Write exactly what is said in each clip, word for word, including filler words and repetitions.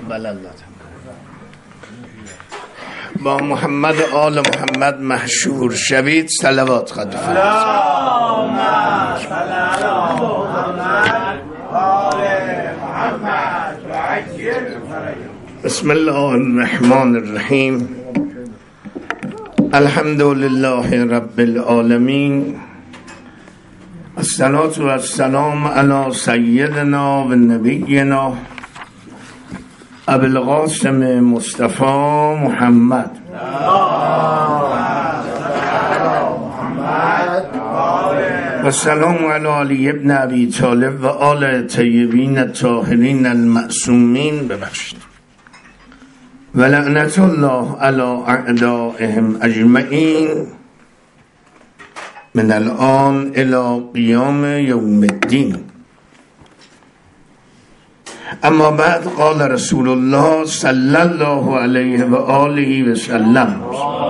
بله الله با محمد آل محمد محشور شوید. صلوات خواهد بسم الله الرحمن الرحیم. الحمد لله رب العالمین. الصلاة و السلام علی سیدنا و نبینا ابو القاسم مصطفی محمد و سلام علی علی ابن ابی طالب و آل طیبین الطاهرین المعصومین. ببخشید. و لعنت الله علی اعدائهم اجمعین من الان الى قیام یوم الدین. اما بعد قال رسول الله صلی الله علیه و آله و سلم: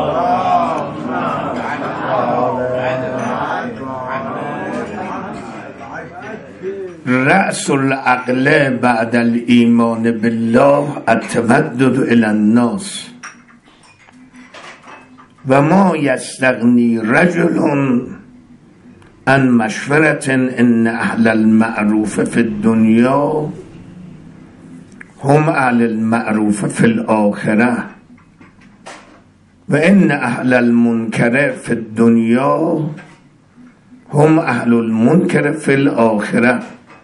رأس العقل بعد الایمان بالله التودد الی الناس و ما یستغنی رجل عن مشورة ان اهل المعروف في الدنیا هم اهل المعروف في الاخره و ان اهل المنکر في الدنیا هم اهل المنکر في الاخره.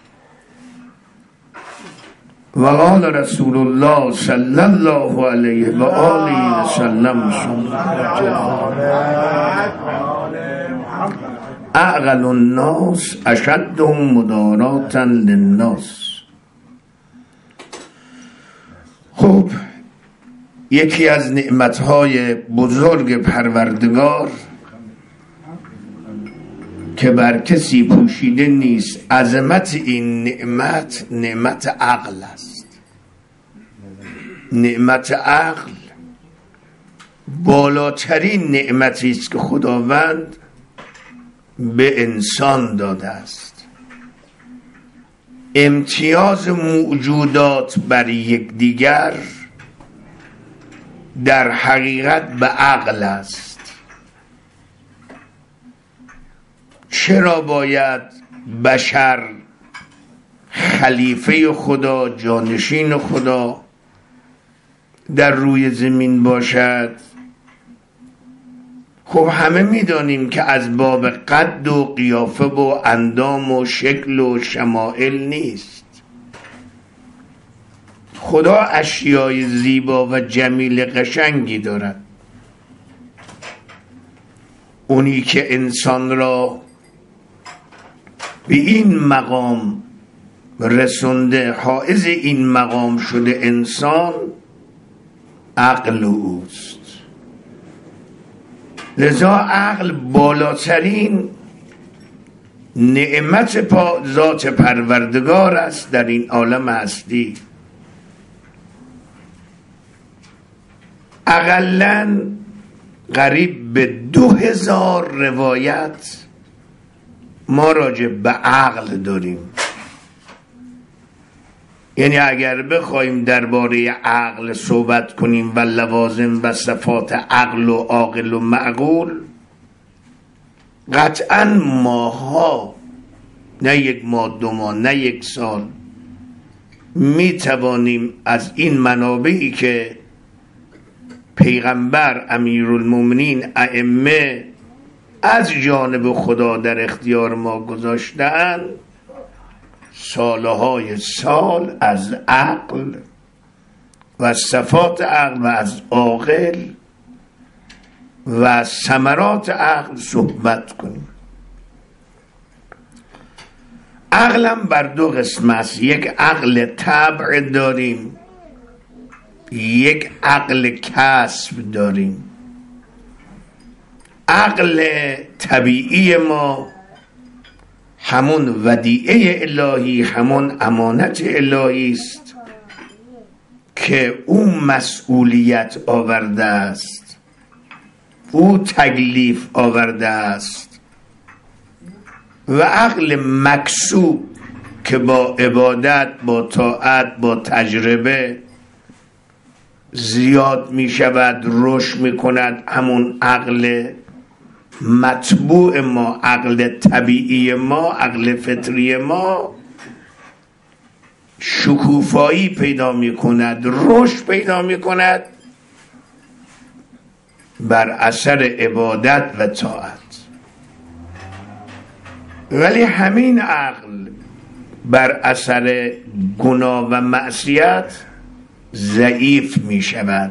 و قال رسول الله صلی الله علیه و آله و سلم: اعقل الناس اشدهم مداراة للناس. خب، یکی از نعمتهای بزرگ پروردگار که بر کسی پوشیده نیست، عظمت این نعمت نعمت عقل است. نعمت عقل بالاترین نعمتی است که خداوند به انسان داده است. امتیاز موجودات بر یکدیگر در حقیقت به عقل است. چرا باید بشر خلیفه خدا، جانشین خدا در روی زمین باشد؟ خب همه میدانیم که از باب قد و قیافه و اندام و شکل و شمائل نیست. خدا اشیای زیبا و جمیل قشنگی دارد. اونی که انسان را به این مقام رسونده، حائز این مقام شده انسان، عقل اوست. لذا عقل بالاترین نعمت پا ذات پروردگار است در این عالم هستی. اقلاً قریب به دو هزار روایت ما راجع به عقل داریم. یعنی اگر بخوایم درباره عقل صحبت کنیم و لوازم و صفات عقل و عاقل و معقول، قطعاً ماها، نه یک ماه دو ماه، نه یک سال، می توانیم از این منابعی که پیغمبر، امیرالمومنین، ائمه از جانب خدا در اختیار ما گذاشتن، سالهای سال از عقل و صفات عقل و از عاقل و ثمرات عقل صحبت کنیم. عقلم بر دو قسم است. یک عقل طبع داریم، یک عقل کسب داریم. عقل طبیعی ما همون ودیعه الهی، همون امانت الهی است که او مسئولیت آورده است، او تکلیف آورده است. و عقل مکسوب که با عبادت، با طاعت، با تجربه زیاد می شود، رشد می کند، همون عقل مطبوع ما، عقل طبیعی ما، عقل فطری ما شکوفایی پیدا می کند، رشد پیدا می کند بر اثر عبادت و طاعت. ولی همین عقل بر اثر گناه و معصیت ضعیف می شود.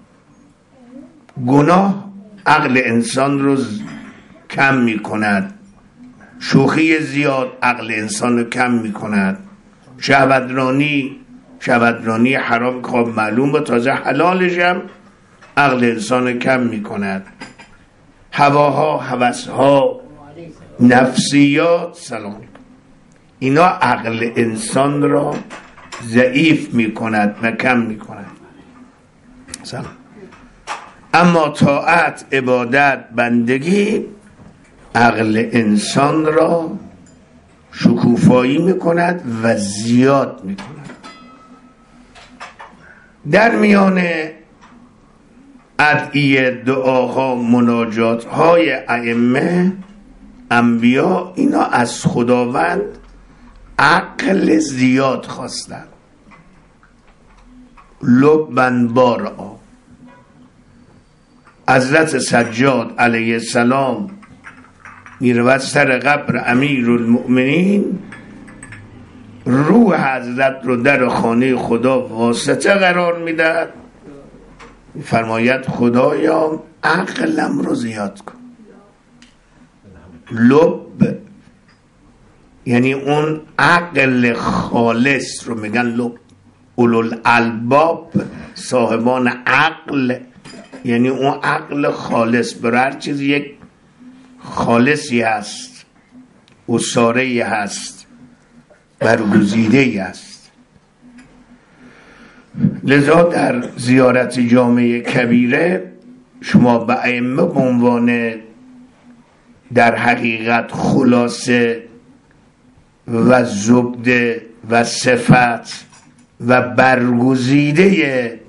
گناه عقل انسان رو کم می کند، شوخی زیاد عقل انسان رو کم می کند، شهوترانی شهوترانی حرام که معلوم و تازه حلالش هم عقل انسان رو کم می کند. هواها، هوسها، نفسیات، سلام، اینا عقل انسان را ضعیف می کند و کم می کند. سلام. اما طاعت، عبادت، بندگی عقل انسان را شکوفایی می کند و زیاد می کند. در میان ادعیه، دعاها، مناجات های ائمه، انبیا، اینا از خداوند عقل زیاد خواستن. لبن بارا حضرت سجاد علیه السلام میرود سر قبر امیرالمؤمنین، روح حضرت رو در خانه خدا واسطه قرار میدهد، فرماید خدایا عقلم رو زیاد کن. لب یعنی اون عقل خالص رو میگن لب. اولوالالباب صاحبان عقل، یعنی اون عقل خالص. برای هر چیز یک خالصی هست، اساره‌ای هست، برگزیده‌ای هست. لذا در زیارت جامع کبیره شما به ائمه به عنوان در حقیقت خلاصه و زبده و صفت و برگزیده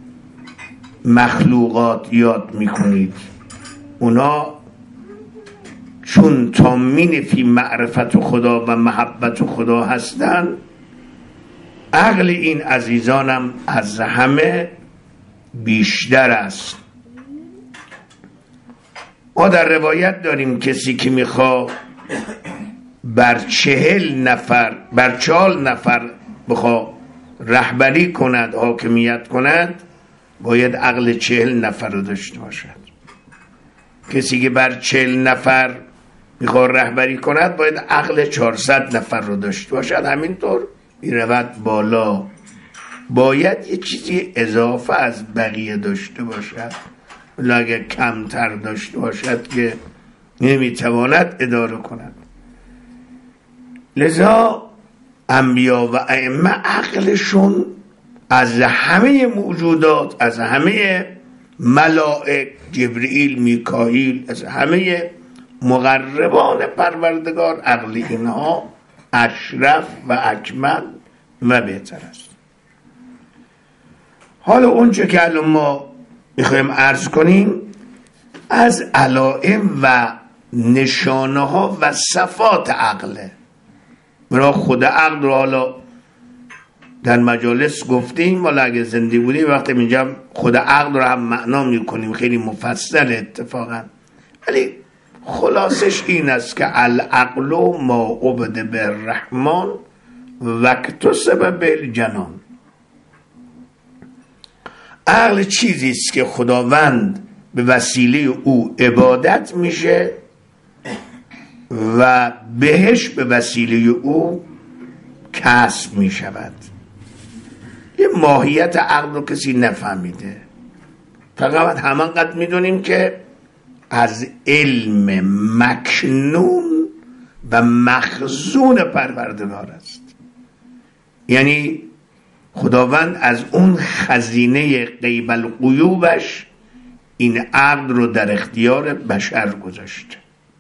مخلوقات یاد میکنید. اونا چون تامین فی معرفت خدا و محبت خدا هستند، عقل این عزیزانم از همه بیشتر است. ما در روایت داریم کسی که میخواد بر چهل نفر بر چهل نفر بخواد رهبری کند، حاکمیت کند، باید عقل چهل نفر رو داشته باشد. کسی که بر چهل نفر میخواد رهبری کند باید عقل چهارصد نفر رو داشته باشد. همینطور میرود بالا، باید یه چیزی اضافه از بقیه داشته باشد، ولی اگر کمتر داشته باشد که نمیتواند اداره کند. لذا انبیا و ائمه عقلشون از همه موجودات، از همه ملائک، جبرئیل، میکائیل، از همه مقربان پروردگار، عقل اینها اشرف و اکمل و بهتر است. حالا اونچه که الان ما میخوایم عرض کنیم از علائم و نشانه ها و صفات عقله. برای خود عقل رو حالا در مجالس گفتیم، ولی اگه زنده بودیم وقتی اینجا خود عقل رو هم معنا میکنیم، خیلی مفصل اتفاقا، ولی خلاصش این است که العقل ما عبد بالرحمن واکتسب بالجنان. عقل چیزی است که خداوند به وسیله او عبادت میشه و بهش به وسیله او کسب میشود. یه ماهیت عقل رو کسی نفهمیده، فقط همانقدر میدونیم که از علم مکنون و مخزون پروردگار است. یعنی خداوند از اون خزینه غیب الغیوبش این عقل رو در اختیار بشر گذاشته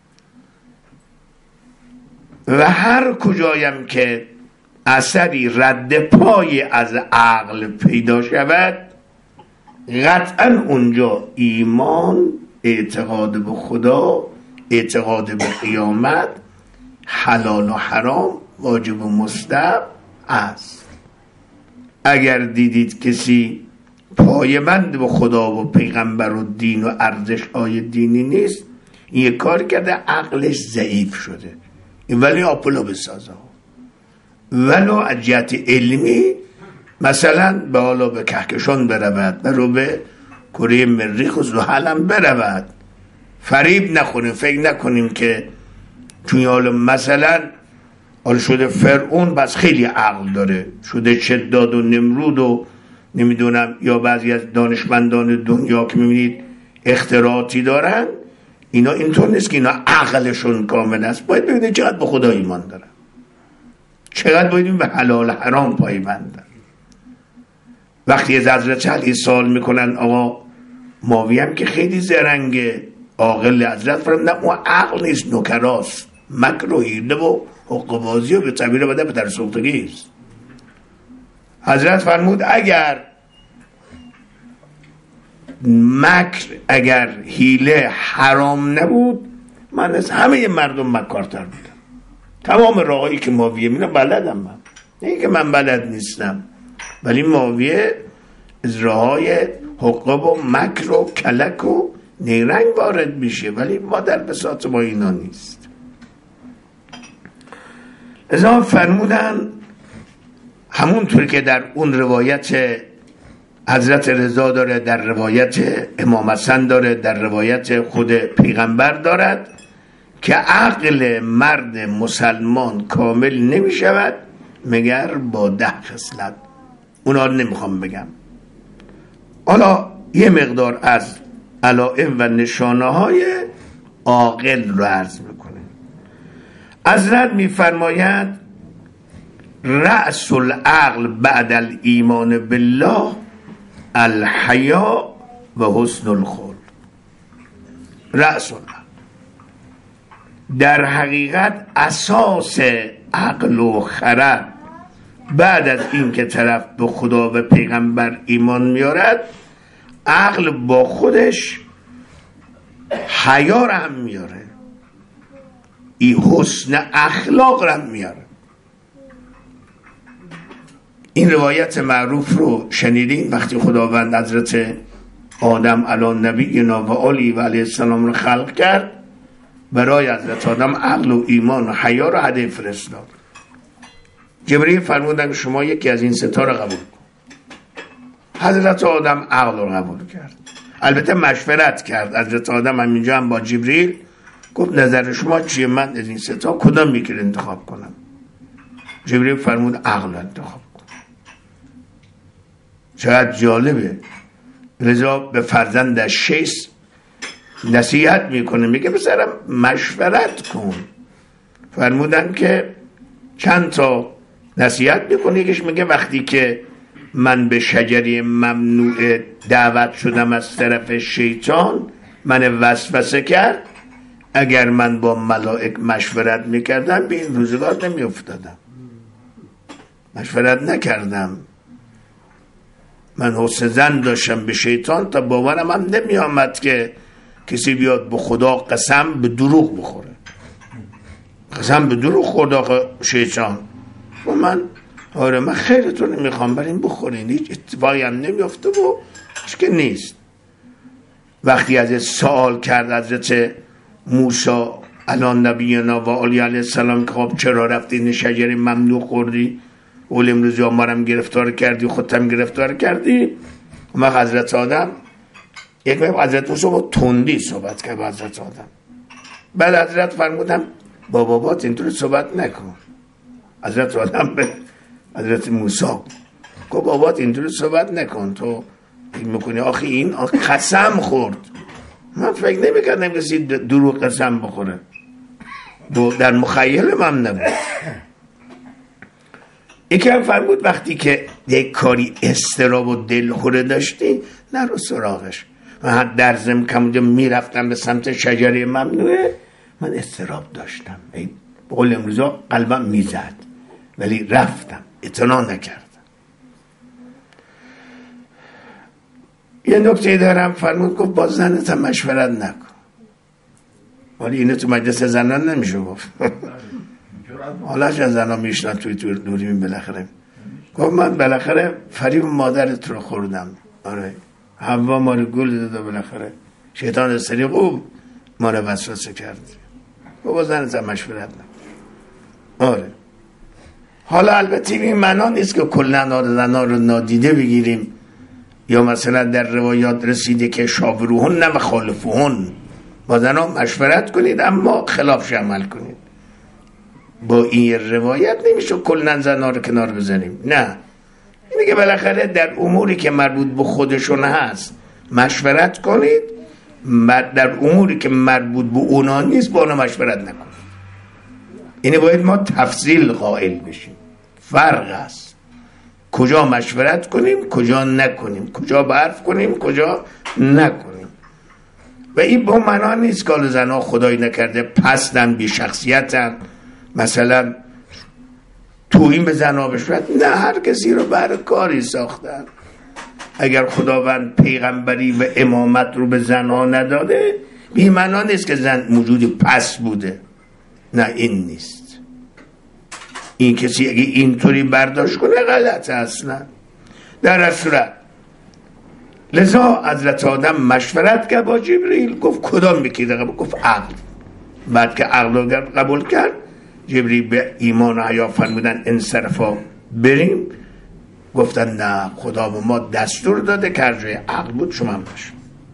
و هر کجایم که اثری رد پای از عقل پیدا شود قطعا اونجا ایمان، اعتقاد به خدا، اعتقاد به قیامت، حلال و حرام، واجب و مستحب است. اگر دیدید کسی پایبند به خدا و پیغمبر و دین و ارزش های دینی نیست، این یک کار کرده عقلش ضعیف شده، ولی آپولو بسازه، ولو از جهت علمی مثلا به حالا به کهکشان برود، برو به کره مریخ و زحل هم برود. فریب نخوریم، فکر نکنیم که چون حالا مثلا حالا شده فرعون بس خیلی عقل داره، شده شداد و نمرود و نمیدونم یا بعضی از دانشمندان دنیا که میبینید اختراعاتی دارن، اینا اینطور نیست که اینا عقلشون کامل است. باید ببینید چقدر به خدا ایمان دارن، چقدر باید به حلال حرام پایبندن. وقتی از حضرت علی سوال میکنن آقا ماوی هم که خیلی زرنگه، عاقل، حضرت فرمودن نه اون عقل نیست، نوکراست، مکر و حیله و حقه‌بازی و به تعبیر بده به ترسوختگی است. حضرت فرمود اگر مکر، اگر حیله حرام نبود، من از همه مردم مکارتر بودم. تمام راهایی که ماویه میره بلدم، من نه اینکه من بلد نیستم، ولی ماویه از راههای حقوق و مکر و کلک و نیرنگ وارد میشه، ولی ما در بساط ما اینا نیست. ازا فرمودن همونطور که در اون روایت حضرت رضا داره، در روایت امام حسن داره، در روایت خود پیغمبر دارد که عقل مرد مسلمان کامل نمی شود مگر با ده خصلت. اونا نمیخوام بگم، حالا یه مقدار از علائم و نشانه های عاقل رو عرض میکنه. حضرت میفرماید رأس العقل بعد الایمان بالله الحیا و حسن الخلق. رأس العقل در حقیقت اساس عقل و خرد بعد از این که طرف به خدا و پیغمبر ایمان میارد، عقل با خودش حیا را هم میاره، این حسن اخلاق را هم میاره. این روایت معروف رو شنیدین وقتی خداوند حضرت آدم علی نبینا و علی و علیه السلام رو خلق کرد، برای حضرت آدم عقل و ایمان و حیا رو هدیه فرستاد. جبرئیل فرمودن شما یکی از این ستا رو قبول کن. حضرت آدم عقل رو قبول کرد، البته مشورت کرد. حضرت آدم همینجا هم با جبرئیل گفت نظر شما چیه، من از این ستا کدام یکی رو انتخاب کنم؟ جبرئیل فرمود عقل انتخاب کن. چقدر جالبه. رضا به فرزندش شیس نصیحت میکنه، میگه بسرم مشورت کن. فرمودن که چند تا نصیحت میکنه. یکیش میگه وقتی که من به شجره ممنوع دعوت شدم از طرف شیطان، من وسوسه کرد، اگر من با ملائک مشورت میکردم به این روزگار نمیافتادم. مشورت نکردم، من حسن ظن داشتم به شیطان تا باورم هم نمی آمد که کسی بیاد به خدا قسم به دروغ بخوره. قسم به دروغ خورد آقا شیطان و من آره من خیرتون نمیخوام بریم بخورین، هیچ اتفاقی هم نمیافته و هیچ که نیست. وقتی از سوال کرد حضرت موسی علی نبینا و علی علیه السلام که خب چرا رفتی این شجره ممنوع خوردی، اول امروز ما هم گرفتار کردی، خودت هم گرفتار کردی. ما حضرت آدم یک مقدار حضرت موسی با تندی صحبت کرد با حضرت آدم. بعد حضرت فرمودم با بابات اینطور صحبت نکن. حضرت آدم به حضرت موسی گفت بابات اینطور صحبت نکن، تو فکر میکنی آخه این قسم خورد. من فکر نمیکردم کسی دروغ قسم بخوره، در مخیل من نبود. یکی هم فرمود وقتی که یک کاری استراب و دلخوره داشتی نرو سراغش. من در ضمن که اونجا میرفتم به سمت شجره ممنوعه، من استراب داشتم، به قول امروزا قلبم میزد، ولی رفتم، اعتنا نکردم. یه نکته دارم، فرمود گفت با زنت هم مشورت نکن. ولی اینو تو مجلس زنان نمیشه گفت. حالا چه زنان میشنن توی توی دوریم بالاخره. گفت من بالاخره فریب مادرت رو خوردم. آره حوا ما رو گل داده بالاخره. شیطان سری خوب ما رو وسوسه کرد. گفت با زنت هم مشورت نکن. آره حالا البته این معنا نیست که کلا زنان رو نادیده بگیریم، یا مثلا در روایات رسیده که شاوروهن و خالفوهن، با زنان مشورت کنید اما خلافش عمل کنید. با این روایت نمیشه کلا زنان رو کنار بزنیم، نه. اینه که بالاخره در اموری که مربوط به خودشون هست مشورت کنید، در اموری که مربوط به اونا نیست با اونا مشورت نکنید. اینه باید ما تفصیل قائل بشیم. فرق است کجا مشورت کنیم کجا نکنیم، کجا برف کنیم کجا نکنیم. و این با معنا نیست که زنها خدایی نکرده پستن، بی شخصیتن، مثلا توهین به زنها بشورت. نه، هر کسی رو بر کاری ساختن. اگر خداوند پیغمبری و امامت رو به زنها نداده بی معنا نیست که زن موجود پست بوده. نه این نیست. این کسی اگه اینطوری برداشت کنه غلطه اصلا. در هر صورت لذا حضرت آدم مشورت کرد با جبریل، گفت کدام یکی رو قبول؟ گفت عقل. بعد که عقل رو قبول کرد جبریل به ایمان و حیا فرمودن انصرفا بریم. گفتن نه، خدا به ما دستور داده که هر جای عقل بود شما هم باشید.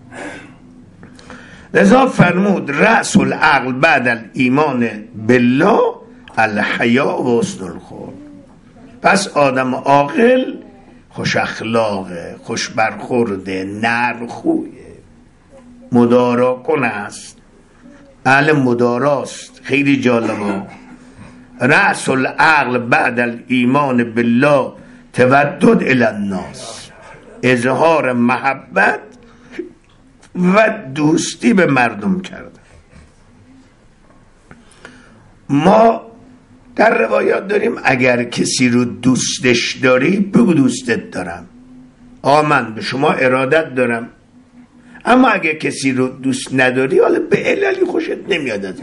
لذا فرمود رأس العقل بعد الایمان بالله الحیا و حسن الخلق. پس آدم عاقل خوش اخلاقه، خوش برخورده، نرم خویه، مدارا کنه است، اهل مداراست. خیلی جالبه. رأس العقل بعد الایمان بالله تودد الی الناس، اظهار محبت و دوستی به مردم کرده. ما در روایات داریم اگر کسی رو دوستش داری بگو دوستت دارم، آقا من به شما ارادت دارم. اما اگر کسی رو دوست نداری حالا به عللی خوشت نمیاد ازش،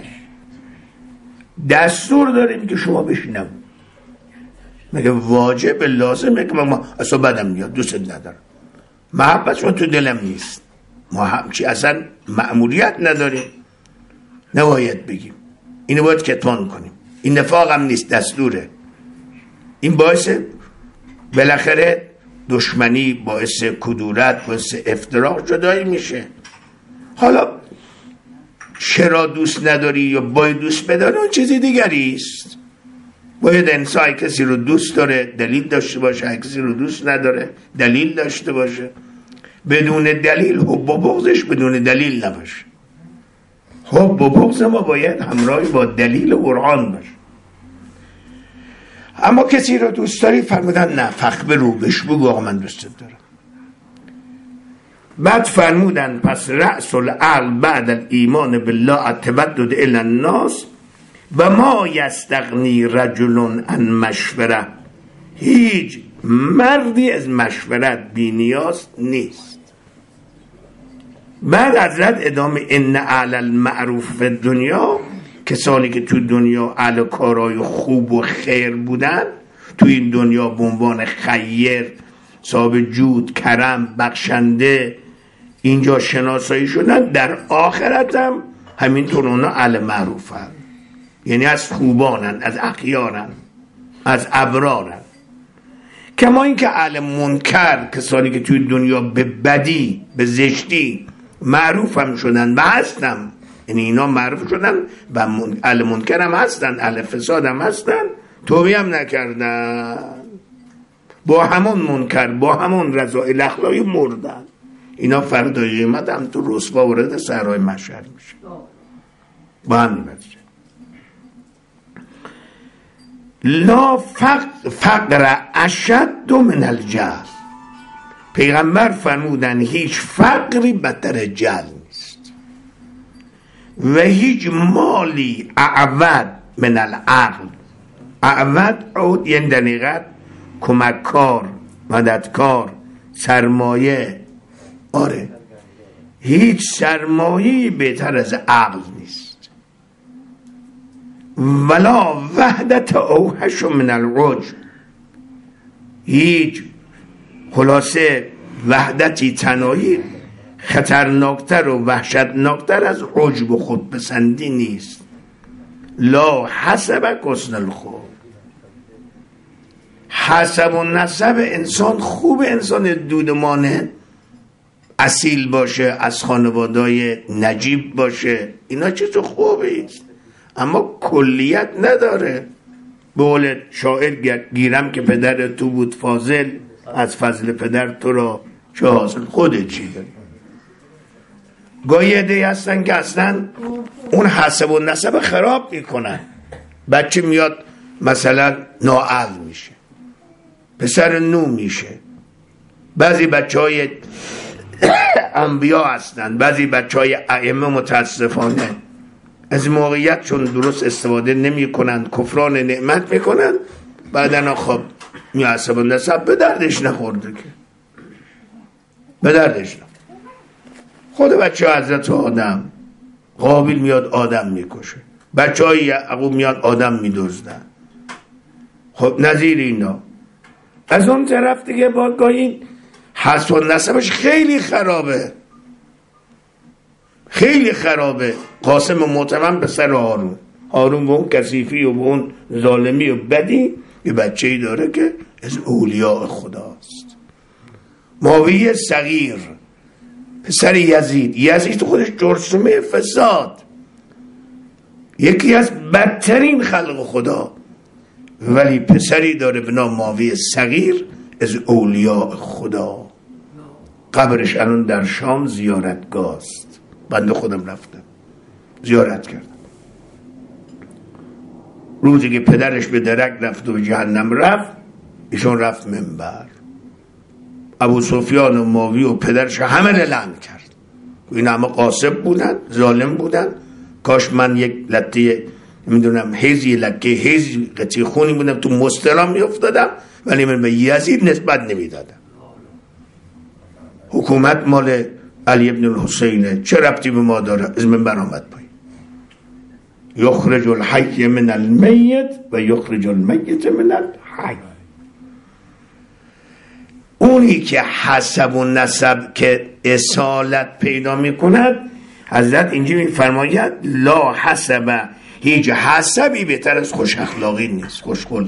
دستور داریم که شما بشینم. مگه واجب لازمه که ما اصلا بدم میاد دوست ندارم، محبت شما تو دلم نیست، ما همچی اصلا مأموریت نداریم، نباید بگیم، اینو باید کتمان کنیم. این نفاق هم نیست، دستوره. این باعث بالاخره دشمنی، باعث کدورت، باعث افتراق، جدایی میشه. حالا چرا دوست نداری یا باید دوست بداری اون چیزی دیگری است. باید انسان کسی رو دوست داره دلیل داشته باشه، کسی رو دوست نداره دلیل داشته باشه. بدون دلیل حب و بغضش بدون دلیل نباشه. حب و بغض ما باید همراهی با دلیل قرآن باشه. اما کسی رو دوست داری فرمودن نه، فخبه رو بش بگو آقا من دوستت دارم. بعد فرمودن پس رأس العقل بعد الایمان بالله التودد الی الناس و ما یستغنی رجل عن مشوره، هیچ مردی از مشورت بی نیاز نیست. بعد حضرت ادامه ان اهل المعروف فی دنیا، کسانی که تو دنیا اهل کارای خوب و خیر بودن، تو این دنیا به عنوان خیر، صاحب جود، کرم، بخشنده اینجا شناسایی شدن، در آخرت هم همینطور اونا اهل معروفن، یعنی از خوبانن، از اخیارن، از ابرارن. کما این که اهل منکر، کسانی که توی دنیا به بدی، به زشتی معروف هم شدن و هستن، یعنی اینا معروف شدن و اهل منکر هم هستن، اهل فساد هم هستن، توبه هم نکردن، با همون منکر، با همون رذائل اخلاقی مردن. اینا فردای قیامت هم تو رسوا وارد صحرای محشر میشه با همین نتیجه. لا فقر, فقر اشد من الجهل. پیغمبر فرمودن هیچ فقری بدتر جهل نیست و هیچ مالی اعود من العقل. اعود عود یعنی در حقیقت کمککار، مددکار، سرمایه، آره هیچ سرمایه‌ای بهتر از عقل نیست. ولا وحدت اوحش من العجب، هیچ خلاصه وحدتی تنهایی خطرناکتر و وحشتناکتر از عجب و خودپسندی نیست. لا حسب حسن الخلق، حسب و نسب انسان خوب، انسان دودمانه اصیل باشه، از خانواده‌های نجیب باشه، اینا چیز خوبی است، اما کلیت نداره. به قول شاعر گیرم که پدر تو بود فاضل، از فضل پدر تو را چه حاصل، خودت چی داری؟ گاهی عده‌ای هستن که اصلا اون حسب و نسب خراب میکنن. بچه میاد مثلا نااهل میشه، پسر نو میشه. بعضی بچه های انبیا هستن، بعضی بچه های ائمه متاسفانه از موقعیت چون درست استفاده نمی کنن کفران نعمت میکنن، بعدن خب می حسب و نسب به دردش نخورده که به دردش نخورده. خود بچه ها حضرت آدم، قابیل میاد آدم میکشه، بچه های یعقوب میاد آدم میدزدن. خب نظیر اینا. از اون طرف دیگه باگاهی حسب و نسبش خیلی خرابه، خیلی خرابه. قاسم معتمم به سر هارون، هارون به اون کثیفی و به اون ظالمی و بدی یه بچه ای داره که از اولیاء خداست. معاویه صغیر پسر یزید، یزید خودش جرثومه فساد، یکی از بدترین خلق خدا، ولی پسری داره به نام معاویه صغیر از اولیاء خدا. قبرش الان در شام زیارتگاه است. بنده خودم رفتم زیارت کردم. روزی که پدرش به درک رفت و جهنم رفت، ایشون رفت منبر. ابو سفیان و معاویه و پدرش همه لعن کرد. این همه قاسب بودن، ظالم بودن. کاش من یک لطه نمیدونم هیزی لکه هیزی قطعی خونی بودم تو مسترام میافتادم، ولی من به یزید نسبت نمیدادم. حکومت مال علی ابن الحسینه، چه ربطی به ما داره؟ از من برآمد پایین. یخرج الحی من المیت و یخرج المیت من الحی. اونی که حسب و نسب که اصالت پیدا میکند، حضرت اینجا میفرماید لا حسب، هیچ حسبی بهتر از خوش اخلاقی نیست. خوشخلق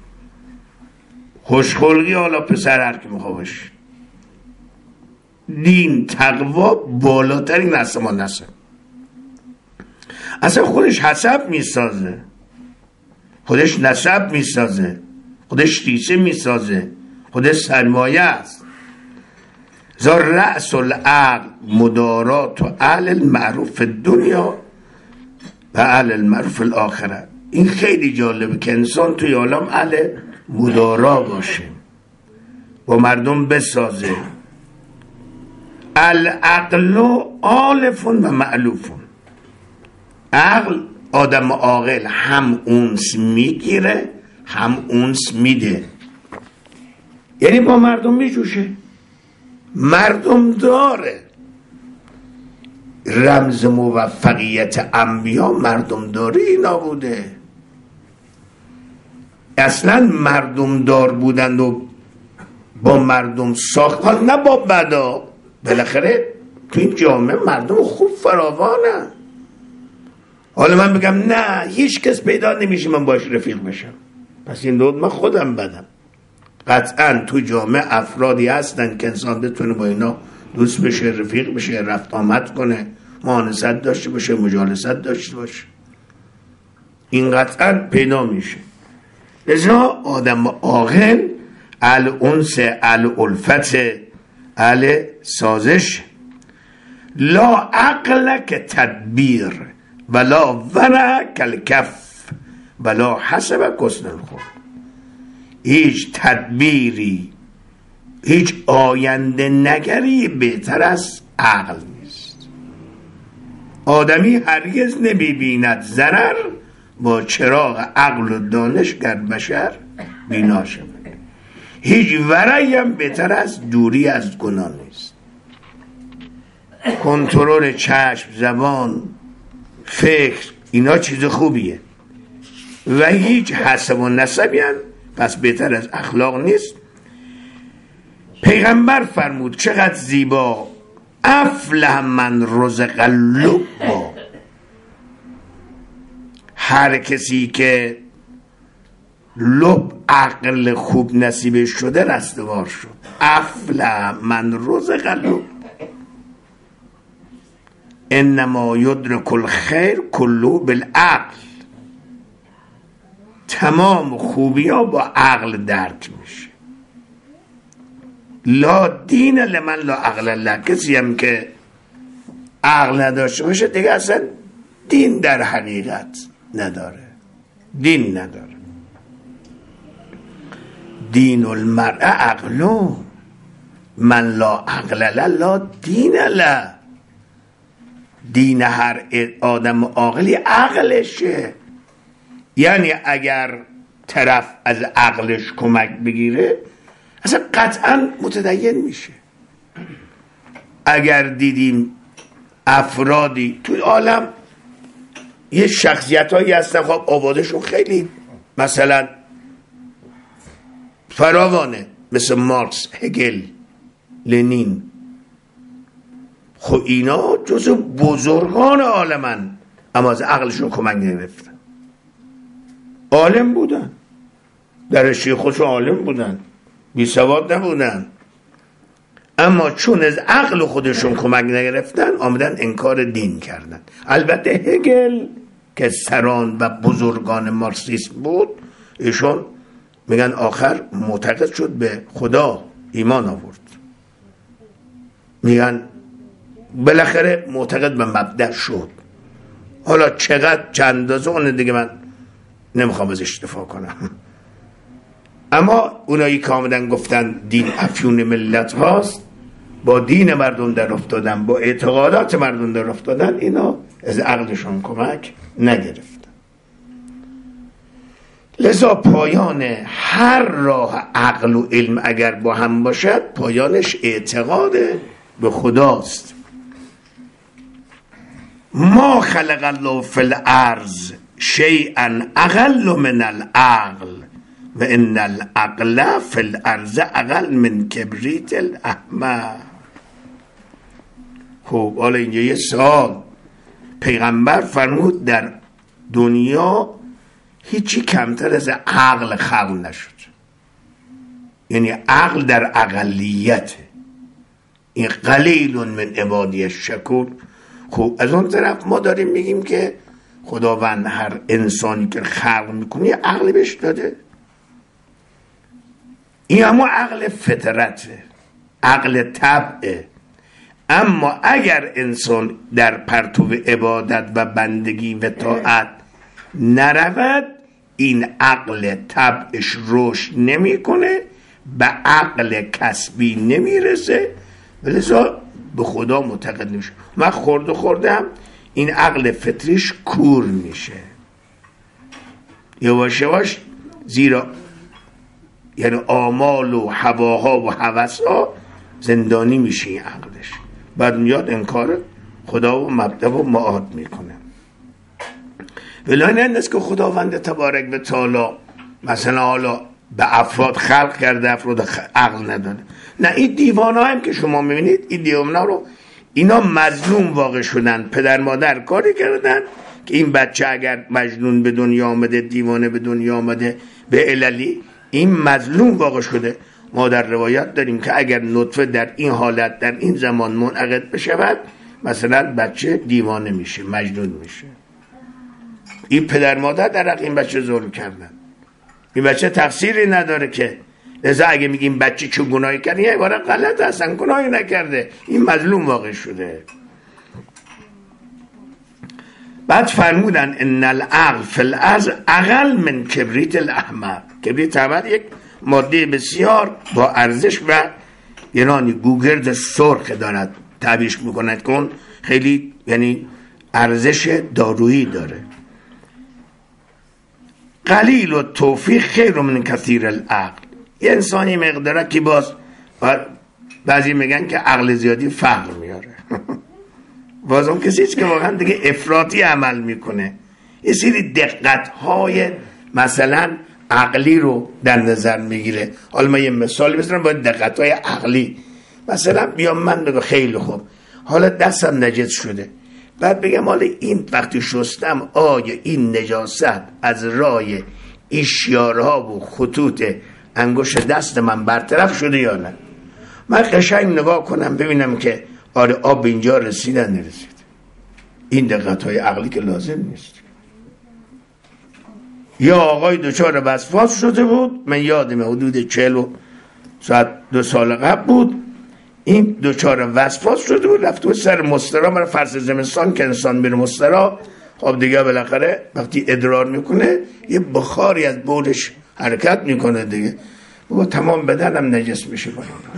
خوشخلقی حالا پسر هر که میخواه باشه، دین تقوا بالاترین نسب و نسب. اصلا خودش حسب میسازه، خودش نسب میسازه، خودش ریشه میسازه، خودش سرمایه است. زار رأس العقل مدارات و اهل المعروف دنیا و اهل المعروف الاخره. این خیلی جالبه که انسان توی عالم اهل مدارا باشه، با مردم بسازه. العقل آلف و معلوف. عقل آدم عاقل هم اونس میگیره هم اونس میده، یعنی با مردم میجوشه، مردم داره. رمز موفقیت انبیا مردم داری اینا بوده. اصلا مردم دار بودند و با مردم ساختن، نه با بدا. بالاخره تو این جامعه مردم خوب فراوانه. حالا من بگم نه هیچ کس پیدا نمیشه من باش رفیق بشم، پس این دود من خودم بدم. قطعا تو جامعه افرادی هستن که انسان بتونه با اینا دوست بشه، رفیق بشه، رفت آمد کنه، مؤانست داشته باشه، مجالست داشته باشه. این قطعا پیدا میشه. لذا آدم عاقل اهل انس، اهل الفت، اهل سازش. لا عقل که تدبیر ولا ورع کالکف ولا حسب حسن الخلق. هیچ تدبیری، هیچ آینده نگری بهتر از عقل نیست. آدمی هرگز نمی بیند ضرر با چراغ عقل و دانش گر بشر بینا شود. هیچ ورعی هم بهتر از دوری از گناه نیست. کنترل چشم، زبان، فکر، اینا چیز خوبیه و هیچ حسب و نسبی هم پس بهتر از اخلاق نیست. پیغمبر فرمود چقدر زیبا، افلح من رزق اللب، هر کسی که لب عقل خوب نصیبش شده رستگار شد. افلح من رزق اللب، انما یدرک الخیر کله بالعقل، تمام خوبی ها با عقل درک میشه. لا دین لمن لا عقل له، کسی هم که عقل نداشته باشه دیگه اصلا دین در حقیقت نداره، دین نداره. دین المرء عقلو، من لا عقل له لا دین له. دین هر آدم عاقلی عقلشه، یعنی اگر طرف از عقلش کمک بگیره اصلا قطعا متدین میشه. اگر دیدیم افرادی توی عالم یه شخصیت هایی هستن خب آوازشون خیلی مثلا فراوانه، مثل مارکس، هگل، لنین، خب اینا جزو بزرگان عالمن اما از عقلشون کمک نگرفتن. عالم بودن، در رشته خودشون عالم بودن، بی سواد نبودن، اما چون از عقل خودشون کمک نگرفتن آمدن انکار دین کردن. البته هگل که سران و بزرگان مارکسیسم بود، ایشون میگن آخر معتقد شد به خدا، ایمان آورد. میگن بالاخره معتقد به مبدأ شد. حالا چقدر چند اندازه اون دیگه من نمیخوام ازش دفاع کنم، اما اونایی که آمدن گفتن دین افیون ملت هاست، با دین مردم در افتادن، با اعتقادات مردم در افتادن، اینا از عقلشون کمک نگرفتن. لذا پایان هر راه عقل و علم اگر با هم باشد پایانش اعتقاد به خداست. ما خلق الله فی الارض شیئا اقل من العقل و ان العقل فی الارض اقل من کبریت الاحمر. خب حالا اینجا یه سوال، پیغمبر فرمود در دنیا هیچی کمتر از عقل خلق نشد، یعنی عقل در اقلیته، این قلیل من عبادی الشکور. خب از اون طرف ما داریم میگیم که خداوند هر انسانی که خلق میکنه عقل بهش داده، این اما عقل فطرته، عقل طبعه. اما اگر انسان در پرتو عبادت و بندگی و طاعت نرود، این عقل طبعش رشد نمیکنه، به عقل کسبی نمیرسه، لذا به خدا معتقد نمیشه. من خورده خورده هم این عقل فطریش کور میشه یواش یواش، زیرا یعنی آمال و هواها و هوسها زندانی میشه این عقلش، بعد میاد انکار خدا و مبدأ و معاد میکنه. ولی این است که خداوند تبارک و تعالی مثلا حالا به افراد خلق کرده، افراد عقل نداره. نه، این دیوانا هم که شما میبینید، این دیوانا رو اینا مظلوم واقع شدن، پدر مادر کاری کردن که این بچه اگر مجنون به دنیا آمده، دیوانه به دنیا آمده به عللی، این مظلوم واقع شده. ما در روایت داریم که اگر نطفه در این حالت در این زمان منعقد بشود، مثلا بچه دیوانه میشه، مجنون میشه. این پدر مادر در حق این بچه ظلم کردن، این بچه تقصیری نداره که. لذا اگه میگیم بچه چه گناهی کرده، یه عبارت غلط هستن، گناهی نکرده، این مظلوم واقع شده. بعد فرمودن ان العقل فی الارض اقل من کبریت الاحمر. کبریت الاحمر یک ماده بسیار با ارزش و یعنی گوگرد سرخ دارد، تعبیرش میکند کن خیلی یعنی ارزش دارویی داره. قلیل و توفیق خیر من کثیر العقل. یه انسانی مقداره که باز بعضی میگن که عقل زیادی فقر میاره بازم کسی که واقعا دیگه افراطی عمل میکنه. یه سری دقت‌های مثلا عقلی رو در نظر میگیره. حالا من یه مثالی بزنم با دقت‌های عقلی. مثلا بیام من بگم خیلی خوب حالا دستم نجس شده، بعد بگم حالا این وقتی شستم آیا این نجاست از رای این شیارها و خطوط انگشت دست من برطرف شده یا نه. من قشنگ نگاه کنم ببینم که آره آب اینجا رسیدن نرسید. این دقت‌های عقلی که لازم نیست. یا آقای دچار وسواس شده بود، من یادم حدود چهل و ساعت دو سال قبل بود، این دچار وسواس شده بود، رفت و سر مسترا. من فرض زمستان که انسان میره مسترا، خب دیگه بالاخره وقتی ادرار میکنه یه بخاری از بولش حرکت میکنه دیگه، بابا تمام بدنم نجس میشه.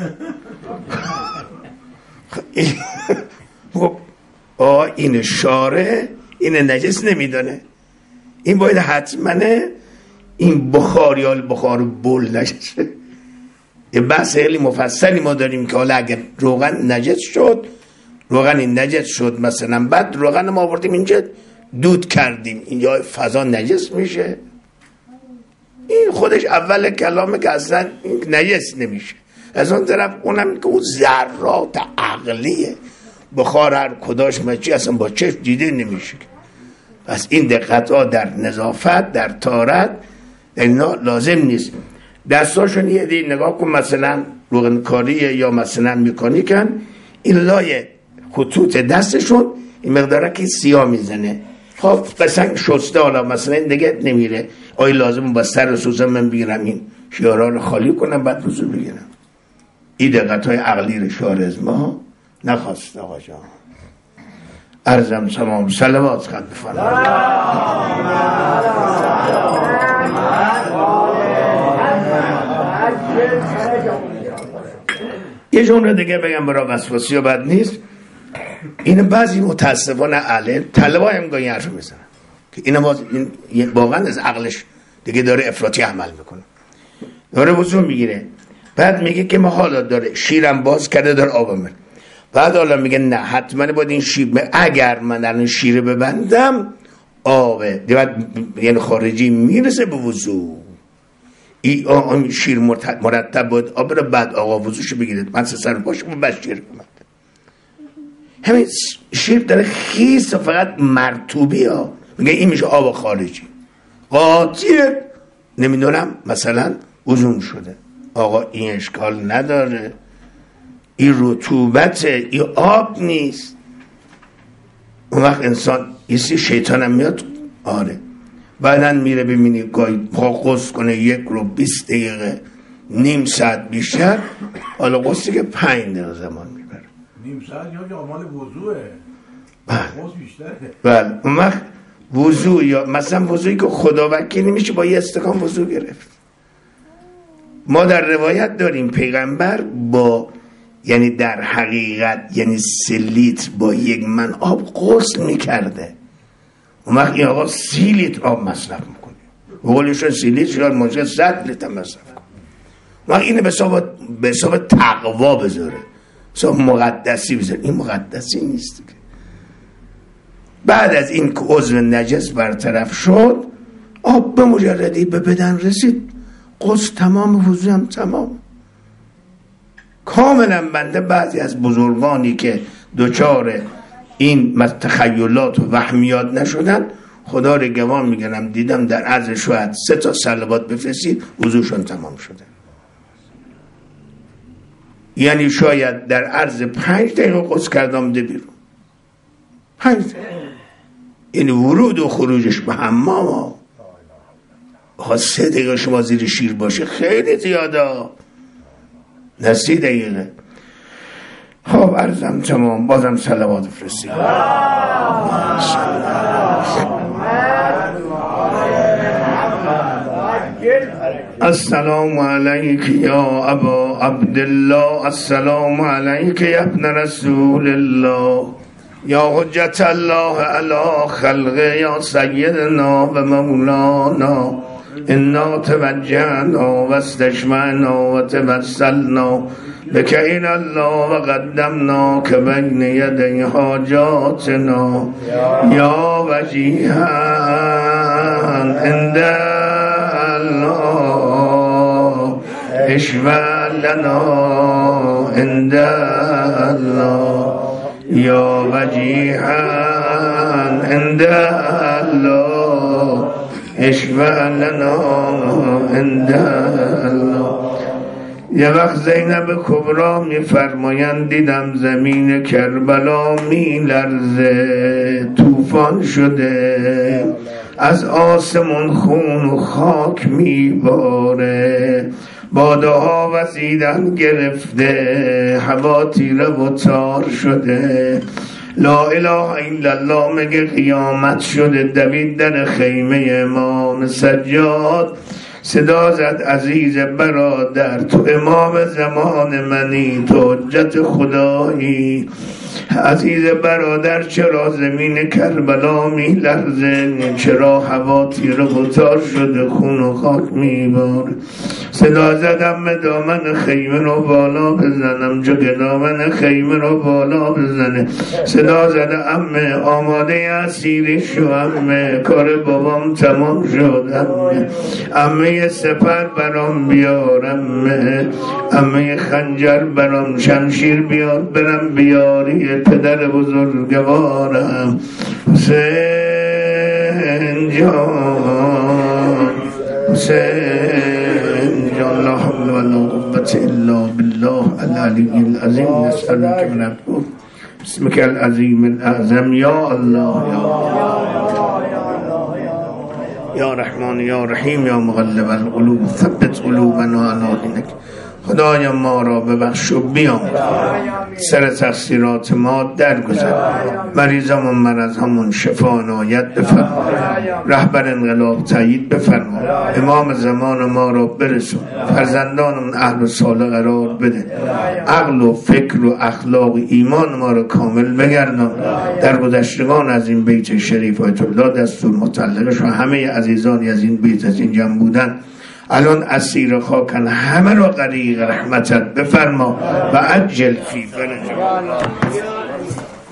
خب آه این شاره این نجس نمیدانه، این باید حتماً این بخار یا بخار بول نجسه. یه بحث خیلی مفصلی ما داریم که حالا اگر روغن نجس شد، روغن این نجس شد مثلا، بعد روغن ما آوردیم اینجا دود کردیم، اینجا فضا نجس میشه. این خودش اول کلامه که اصلا نجس نمیشه. از اون طرف اونم که اون ذرات عقلیه، بخار هر کداش مچی اصلا با چشم دیده نمیشه. پس این دقت ها در نظافت، در طهارت اینا لازم نیست. دستاشون یه دی نگاه کن مثلا روغنکاریه یا مثلا مکانیکن، این لای خطوط دستشون این مقداره که سیاه میزنه. خب قشنگ شسته، حالا مثلا این دیگه نمیره، آیا لازم با سر سوزن من بگیرم این شیارها رو خالی کنم بعد وضو بگیرم؟ این دقت های عقلی رو شارزما نخواست. آقا جان عرضم تمام، صلوات خط بفرمایید. یه جمله دیگه بگم برای وسواسی و بد نیست. این بعضی متاسفانه اهل طلبا هم گاهی حرف میزنن که این واقعا از عقلش دیگه داره افراطی عمل میکنه، داره وضو میگیره، بعد میگه که ما حالا داره شیرم باز کرده داره آب میره، بعد حالا میگه نه حتما باید این شیر، اگر من در این شیر ببندم آبه یعنی خارجی میرسه به وضو، این شیر مرتب باید آب رو بعد آقا وضوشو بگیرید. من سه سر باشم و بعد شیر بمند. همین شیر داره خیس و فقط مرطوبی ها، میگه این میشه آب خارجی قاطیه، نمیدونم مثلا وضوم شده. آقا این اشکال نداره، این رطوبته، این آب نیست. اون وقت انسان یه سی شیطان هم میاد آره بعدن میره ببینی گاهی پا قصد کنه یک رو بیست دقیقه نیم ساعت بیشتر، حالا قصدی که پنج دقیقه زمان میبره، نیم ساعت یا عمال وضوعه قصد بیشتره. بله اون وقت وضوع یا مثلا وضوعی که خدا وکیلی میشه با یه استکان وضوع گرفت. ما در روایت داریم پیغمبر با یعنی در حقیقت یعنی سه لیتر با یک من آب غسل میکرده. اون وقت این آقا سی لیتر آب مصرف میکنه، بقولشون سی لیتر شاید ممکنه صد لیتر مصرف کنه. اون وقت اینه به حساب تقوا بذاره، حساب مقدسی بذاره. این مقدسی نیست. بعد از این که عضو نجس برطرف شد، آب به مجردی به بدن رسید، غسل تمام، وضو هم تمام. کاملا بنده بعضی از بزرگانی که دوچار این تخیلات و وهمیات نشدن، خدا رو گواه میگنم دیدم در عرض شاید سه تا صلوات بفرستید وضوشون تمام شده. یعنی شاید در عرض پنج دقیقه غسل کردم ده بیرون. پنج دقیقه. یعنی ورود و خروجش به حمام ها سه دقیقه شما زیر شیر باشه خیلی زیاده، نه سی دقیقه. خب عرضم تمام، بازم صلوات فرستید. السلام علیک یا ابا عبدالله، السلام علیک یا ابن رسول الله، یا حجت الله علی خلقه، یا سیدنا و مولانا، انا توجهنا و استشمعنا و توسلنا بك إلى الله وقدمناك بين يدي حاجاتنا يا وجيها عند الله اشفع لنا عند الله يا وجيها عند الله اشفع لنا عند الله. یه وقت زینب کبرا می فرمایند دیدم زمین کربلا می لرزه، طوفان شده، از آسمون خون و خاک می باره، باده ها وزیدن گرفته، هوا تیره و تار شده، لا اله الا الله مگه قیامت شده. دوید در خیمه امام سجاد، صدا زد عزیز برادر تو امام زمان منی، تو حجت خدایی. عزیز برادر چرا زمین کربلا می لرزه، چرا هوا تیره و تار شده، خون و خاک می باره. صدا زدم دامن خیمه رو بالا بزنم، جو دامن خیمه رو بالا بزنه. صدا زده امه آماده اسیری شو، امه کار بابام تمام شد، امه امه سپر برام بیار، امه امه خنجر برام، شمشیر بیار برم بیاری پدر بزرگوارم. حسین جان حسین جان لا حول ولا قوة الا بالله العلی العظیم. نسألك من الفضل بسمك العظیم الاعظم یا الله یا یا رحمان یا رحیم یا مغلب القلوب ثبت قلوبنا علی دینک. خدایا ما را ببخش و بیام، سر تقصیرات ما درگذر، مریضامون مرضامون شفا عنایت بفرما، رهبر انقلاب تایید بفرما، امام زمان ما را برسون، فرزندانمون اهل و صالح قرار بده، عقل و فکر و اخلاق و ایمان ما را کامل بگردان. در گذشتگان از این بیت شریف آیت الله دستور مطلقش و همه عزیزانی از این بیت از این جمع بودن الان اسیر خاکن، همه را غریق رحمتت بفرما و عجل فی فرجهم.